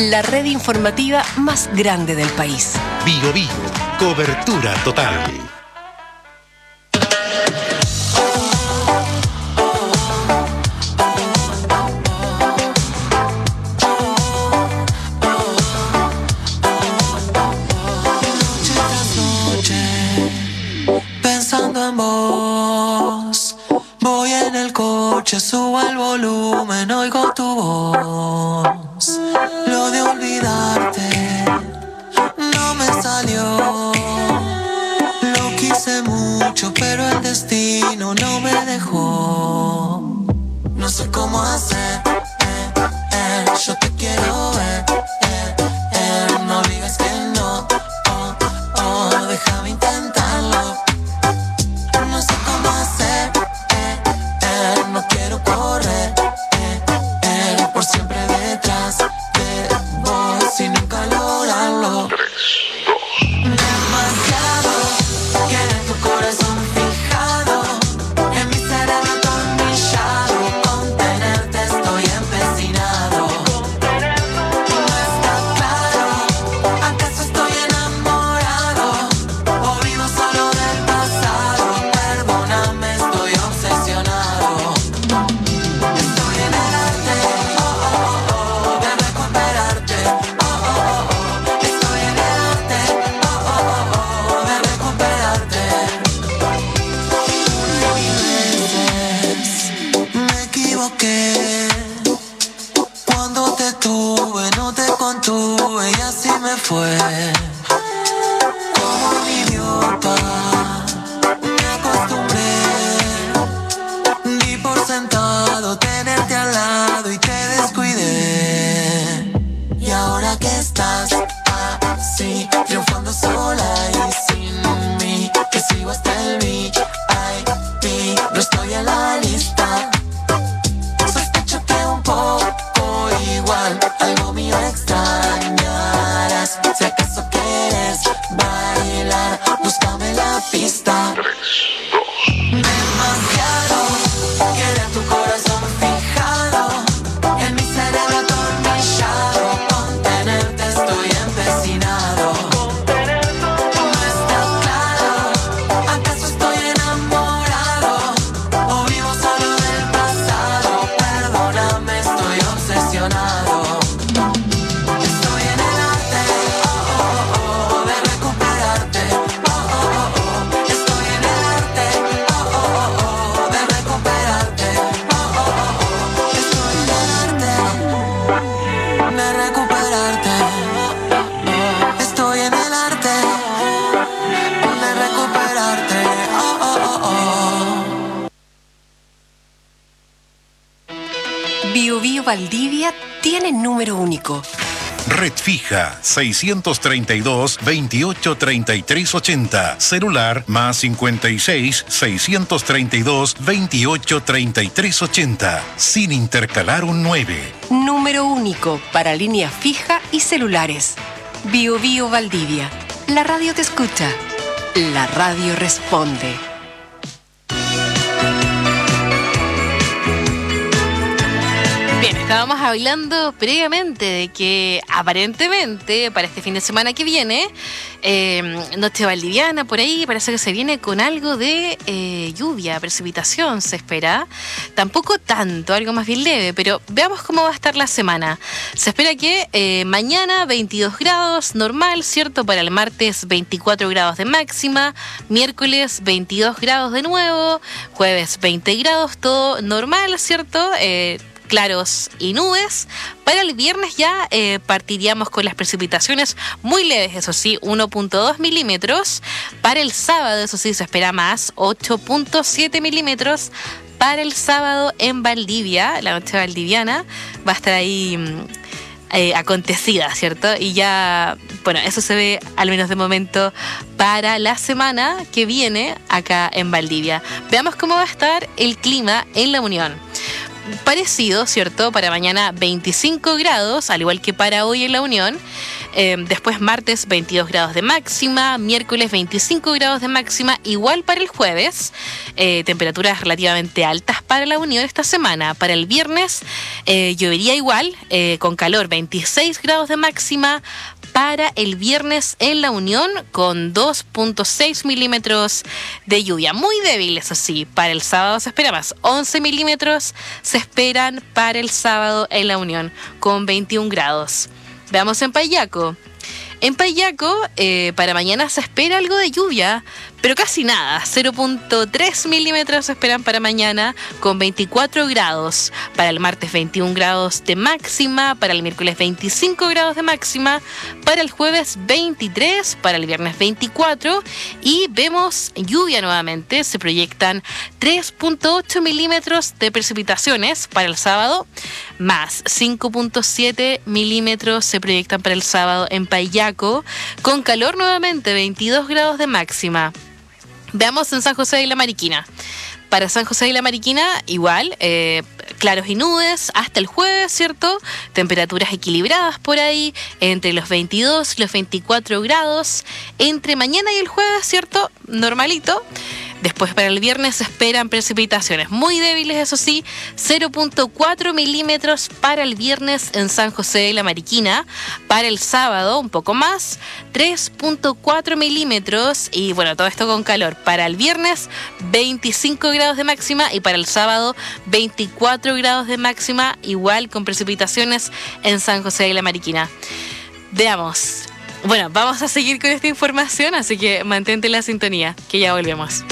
Speaker 7: la red informativa más grande del país.
Speaker 6: Bio Bio, cobertura total.
Speaker 9: Pensando en vos, voy en el coche, subo el volumen, oigo tu voz. Lo de olvidarte no me salió. Lo quise mucho, pero el destino no me dejó. No sé cómo hacer, eh, eh, yo te quiero ver, eh, eh, no digas que no, oh, oh, déjame intentarlo. No sé cómo hacer, eh, eh, no quiero correr, eh, eh, por siempre detrás de vos y nunca lograrlo. Demasiado, quedé tu corazón fijado, en mi cerebro atornillado, con tenerte estoy empecinado. No está claro, ¿acaso estoy enamorado? O vivo solo del pasado, perdóname, estoy obsesionado. Estoy en el arte, oh, oh, oh, oh, de recuperarte, oh, oh, oh, oh. Estoy en el arte, oh, oh, oh, oh, de recuperarte. Mil veces me equivoqué, cuando te tuve no te contuve y así me fue. Como un idiota me acostumbré, di por sentado tenerte al lado y te descuidé. Y ahora que estás así, triunfando sola y sin mí, que sigo hasta el V I P, no estoy en la lista. Sospecho que un poco igual, algo mío extrañarás. Si acaso quieres bailar, búscame la pista. Demasiado, quedé tu corazón fijado, en mi cerebro atornillado, con tenerte estoy empecinado. No está claro, ¿acaso estoy enamorado? O vivo solo del pasado, perdóname, estoy obsesionado. Estoy en el arte, oh, oh, oh, oh, de recuperarte, oh, oh, oh, oh. Estoy en el arte, oh, oh, oh, oh, de recuperarte, oh, oh, oh, oh. Estoy en el arte de recuperarte, oh. Estoy en el arte de recuperarte, oh, oh, oh, oh.
Speaker 7: Bio Bio Valdivia tiene número único.
Speaker 6: Red fija seiscientos treinta y dos, veintiocho treinta y tres ochenta. Celular más cincuenta y seis, seiscientos treinta y dos, veintiocho treinta y tres ochenta. Sin intercalar un nueve.
Speaker 7: Número único para línea fija y celulares. Bio Bio Valdivia. La radio te escucha. La radio responde.
Speaker 10: Bien, estábamos hablando previamente de que aparentemente para este fin de semana que viene, eh, noche valdiviana por ahí, parece que se viene con algo de eh, lluvia, precipitación se espera. Tampoco tanto, algo más bien leve, pero veamos cómo va a estar la semana. Se espera que eh, mañana veintidós grados, normal, ¿cierto? Para el martes veinticuatro grados de máxima, miércoles veintidós grados de nuevo, jueves veinte grados, todo normal, ¿cierto? Eh, claros y nubes. Para el viernes ya eh, partiríamos con las precipitaciones muy leves, eso sí, uno punto dos milímetros. Para el sábado, eso sí, se espera más, ocho punto siete milímetros. Para el sábado en Valdivia, la noche valdiviana, va a estar ahí eh, acontecida, ¿cierto? Y ya, bueno, eso se ve, al menos de momento, para la semana que viene acá en Valdivia. Veamos cómo va a estar el clima en La Unión. Parecido, ¿cierto? Para mañana veinticinco grados, al igual que para hoy en La Unión. Eh, después martes veintidós grados de máxima, miércoles veinticinco grados de máxima, igual para el jueves, eh, temperaturas relativamente altas para la Unión esta semana. Para el viernes eh, llovería igual, eh, con calor, veintiséis grados de máxima para el viernes en la Unión, con dos punto seis milímetros de lluvia, muy débil eso sí. Para el sábado se espera más, once milímetros se esperan para el sábado en la Unión, con veintiún grados. Veamos en Payaco. En Payaco, eh, para mañana se espera algo de lluvia, pero casi nada. cero punto tres milímetros se esperan para mañana, con veinticuatro grados. Para el martes veintiún grados de máxima, para el miércoles veinticinco grados de máxima, para el jueves veintitrés, para el viernes veinticuatro, y vemos lluvia nuevamente. Se proyectan tres punto ocho milímetros de precipitaciones para el sábado, más cinco punto siete milímetros se proyectan para el sábado en Payaco, con calor nuevamente, veintidós grados de máxima. Veamos en San José de la Mariquina. Para San José de la Mariquina, igual, eh, claros y nubes hasta el jueves, ¿cierto? Temperaturas equilibradas por ahí, entre los veintidós y los veinticuatro grados. Entre mañana y el jueves, ¿cierto? Normalito. Después para el viernes se esperan precipitaciones muy débiles, eso sí, cero punto cuatro milímetros para el viernes en San José de la Mariquina. Para el sábado, un poco más, tres punto cuatro milímetros, y bueno, todo esto con calor. Para el viernes, veinticinco grados de máxima, y para el sábado, veinticuatro grados de máxima, igual con precipitaciones en San José de la Mariquina. Veamos. Bueno, vamos a seguir con esta información, así que mantente en la sintonía, que ya volvemos.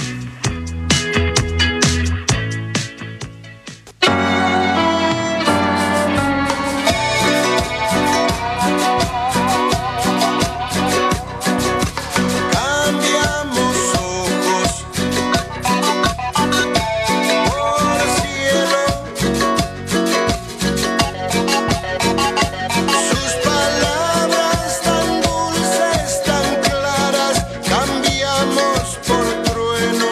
Speaker 11: Cambiamos por trueno.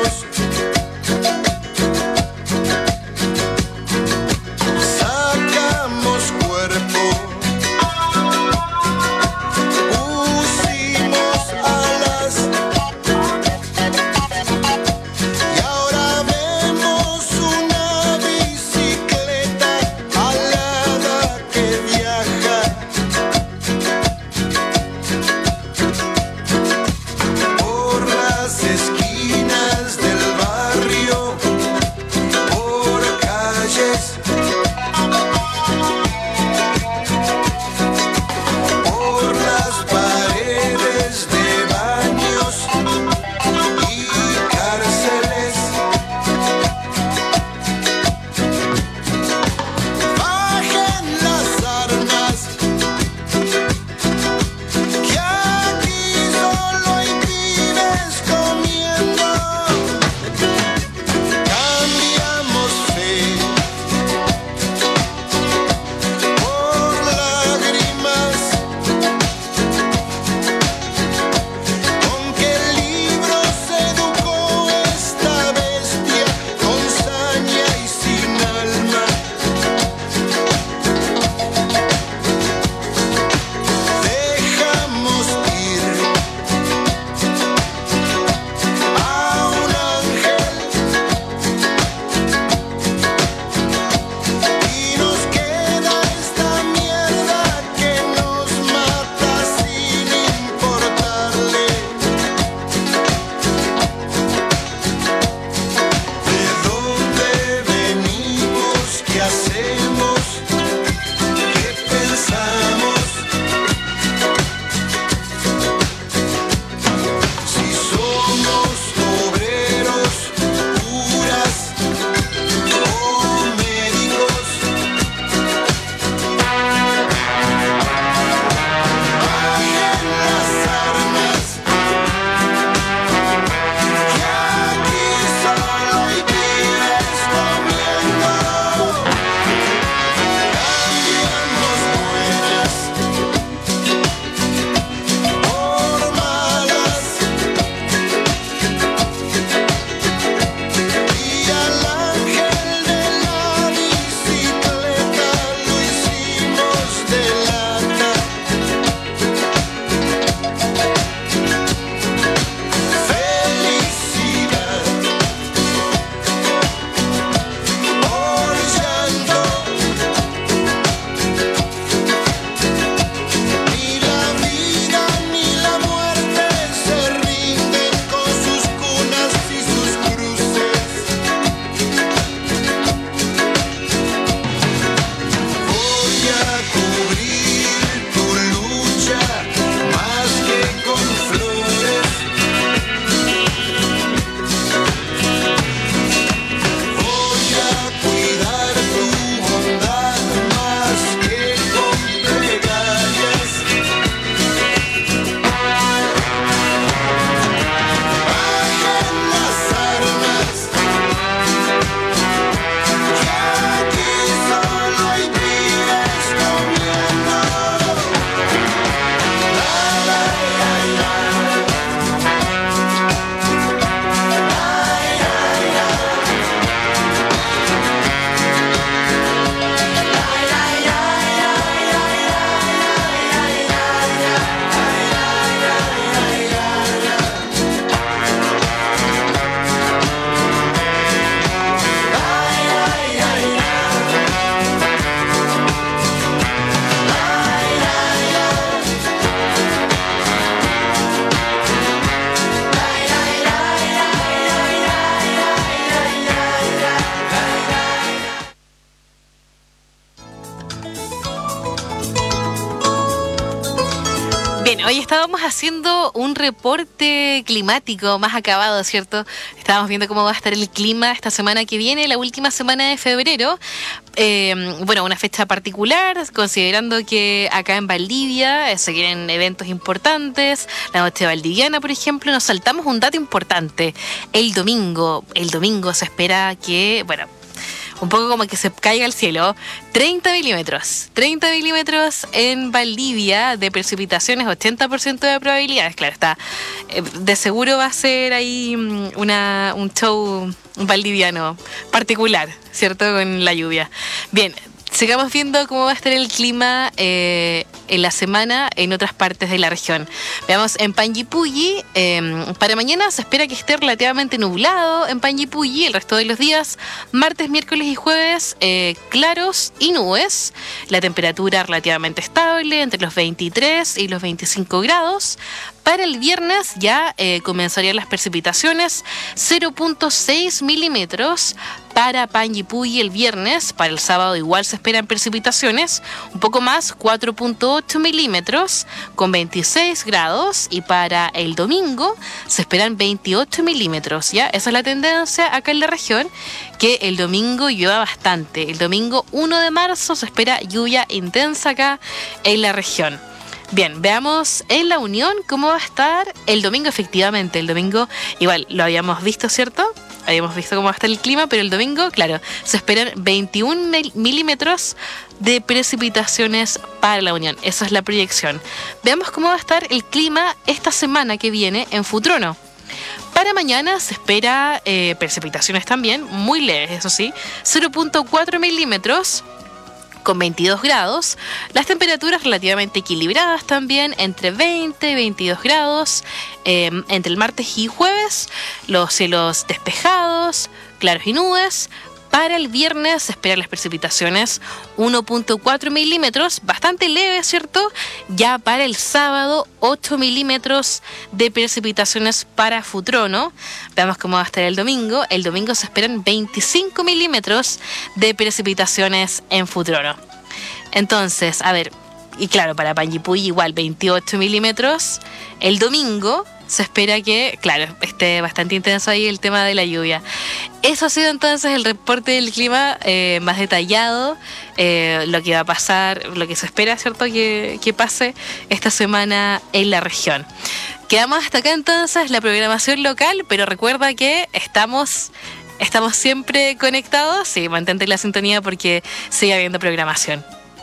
Speaker 10: hoy estábamos haciendo un reporte climático más acabado, ¿cierto? Estábamos viendo cómo va a estar el clima esta semana que viene, la última semana de febrero. Eh, bueno, una fecha particular, considerando que acá en Valdivia eh, se quieren eventos importantes, la noche valdiviana, por ejemplo. Nos saltamos un dato importante. El domingo, el domingo se espera que, bueno, un poco como que se caiga el cielo, treinta milímetros, treinta milímetros en Valdivia de precipitaciones, ochenta por ciento de probabilidades. Claro, está, de seguro va a ser ahí una, un show valdiviano particular, ¿cierto? Con la lluvia. Bien, sigamos viendo cómo va a estar el clima eh, en la semana en otras partes de la región. Veamos en Panguipulli, eh, para mañana se espera que esté relativamente nublado en Panguipulli. El resto de los días, martes, miércoles y jueves, eh, claros y nubes. La temperatura relativamente estable, entre los veintitrés y los veinticinco grados. Para el viernes ya eh, comenzarían las precipitaciones, cero punto seis milímetros para Panguipulli el viernes. Para el sábado igual se esperan precipitaciones, un poco más, cuatro punto ocho milímetros con veintiséis grados. Y para el domingo se esperan veintiocho milímetros, ¿ya? Esa es la tendencia acá en la región, que el domingo llueva bastante. El domingo uno de marzo se espera lluvia intensa acá en la región. Bien, veamos en La Unión cómo va a estar el domingo. Efectivamente, el domingo igual lo habíamos visto, ¿cierto? Habíamos visto cómo va a estar el clima, pero el domingo, claro, se esperan veintiún milímetros de precipitaciones para La Unión. Esa es la proyección. Veamos cómo va a estar el clima esta semana que viene en Futrono. Para mañana se espera eh, precipitaciones también, muy leves, eso sí, cero punto cuatro milímetros con veintidós grados. Las temperaturas relativamente equilibradas también, entre veinte y veintidós grados. Eh, entre el martes y jueves, los cielos despejados, claros y nubes. Para el viernes se esperan las precipitaciones uno punto cuatro milímetros, bastante leve, ¿cierto? Ya para el sábado, ocho milímetros de precipitaciones para Futrono. Veamos cómo va a estar el domingo. El domingo se esperan veinticinco milímetros de precipitaciones en Futrono. Entonces, a ver, y claro, para Panguipulli igual veintiocho milímetros. El domingo se espera que, claro, esté bastante intenso ahí el tema de la lluvia. Eso ha sido entonces el reporte del clima eh, más detallado, eh, lo que va a pasar, lo que se espera, ¿cierto?, que, que pase esta semana en la región. Quedamos hasta acá entonces la programación local, pero recuerda que estamos, estamos siempre conectados. Sí, mantente en la sintonía porque sigue habiendo programación.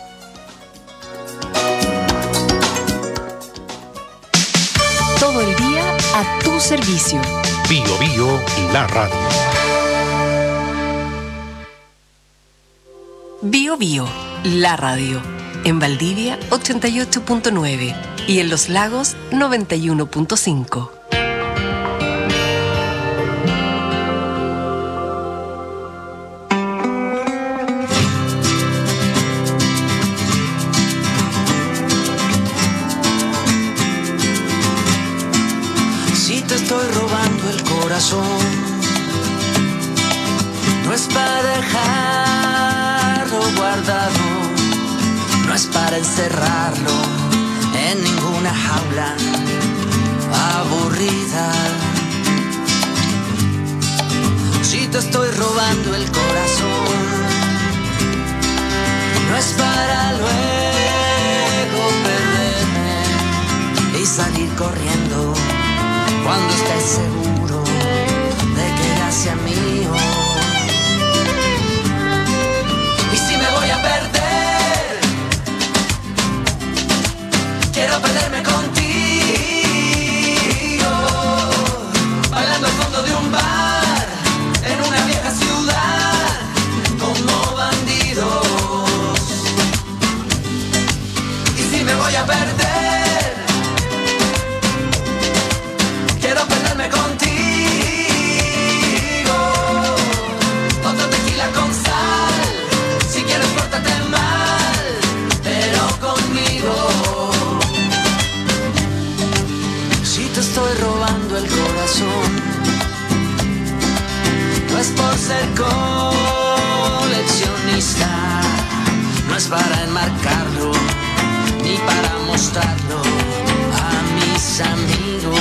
Speaker 7: Todo el día a tu servicio.
Speaker 8: Bio Bio, la radio.
Speaker 7: Bio Bio, la radio. En Valdivia, ochenta y ocho punto nueve. Y en Los Lagos, noventa y uno punto cinco.
Speaker 9: Estoy robando el corazón, no es para dejarlo guardado, no es para encerrarlo en ninguna jaula aburrida. Si te estoy robando el corazón, no es para luego perderme y salir corriendo cuando estés seguro de que ya sea mío. Y si me voy a perder, quiero perderme contigo, bailando al fondo de un bar, en una vieja ciudad, como bandidos. Y si me voy a perder, perderme contigo, otro tequila con sal, si quieres pórtate mal, pero conmigo. Si te estoy robando el corazón, no es por ser coleccionista, no es para enmarcarlo, ni para mostrarlo a mis amigos.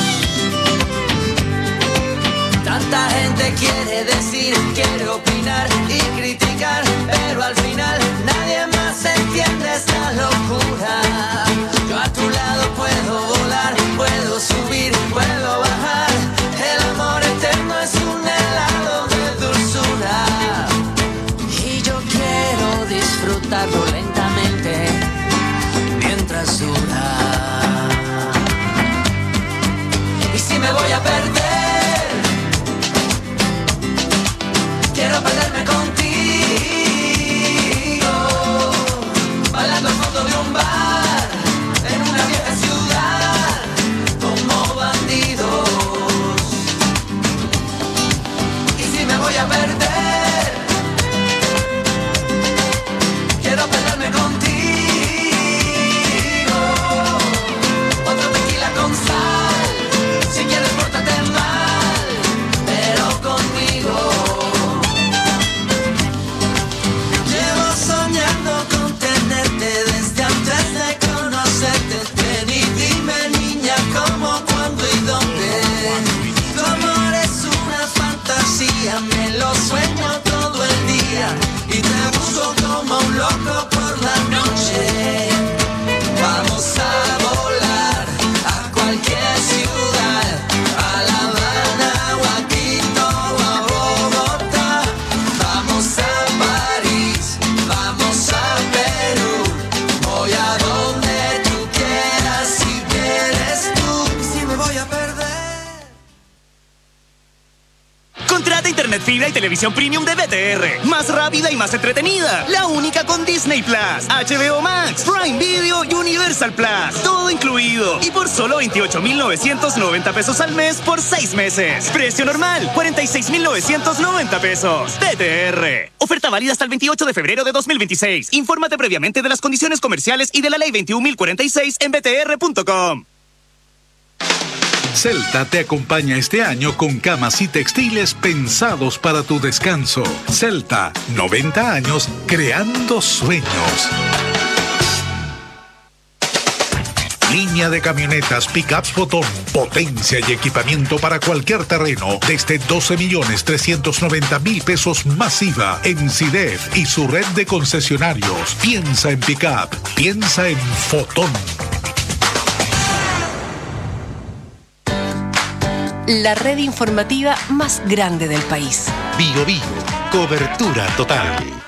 Speaker 9: Tanta gente quiere decir, quiere opinar y criticar, pero al final nadie más entiende esta locura. Yo a tu lado puedo volar, puedo subir, puedo bajar. El amor eterno es un helado de dulzura. Y yo quiero disfrutarlo lentamente mientras dura. Y si me voy a perder, quiero perderme contigo, bailando al fondo de un bar, en una vieja ciudad, como bandidos. Y si me voy a perder, quiero perderme contigo, otro tequila con sal, si quieres pórtate mal, pero conmigo. Llevo soñando con tenerte desde antes de conocerte. Ven y dime, niña, cómo, cuándo y dónde. Tu amor es una fantasía, me lo sueño todo el día y te busco como un loco por la noche. Vamos a volar a cualquier ciudad, a La Habana o a Quito o a Bogotá. Vamos a París, vamos a Perú, voy a donde tú quieras si quieres tú. Y si me voy a perder.
Speaker 11: Contrata internet fibra y televisión premium de B T R. Más rápida y más entretenida. La única con Disney Plus, H B O Max, Prime Video y Universal Plus. Todo incluido. Y por solo veintiocho mil novecientos noventa pesos al mes por seis meses. Precio normal, cuarenta y seis mil novecientos noventa pesos. B T R. Oferta válida hasta el veintiocho de febrero de dos mil veintiséis. Infórmate previamente de las condiciones comerciales y de la ley veintiún mil cuarenta y seis en b t r punto com.
Speaker 18: Celta te acompaña este año con camas y textiles pensados para tu descanso. Celta, noventa años creando sueños. Línea de camionetas Pickups Fotón. Potencia y equipamiento para cualquier terreno. Desde doce millones trescientos noventa mil pesos masiva en Sidef y su red de concesionarios. Piensa en Pickup. Piensa en Fotón.
Speaker 7: La red informativa más grande del país.
Speaker 8: Bio Bio, cobertura total.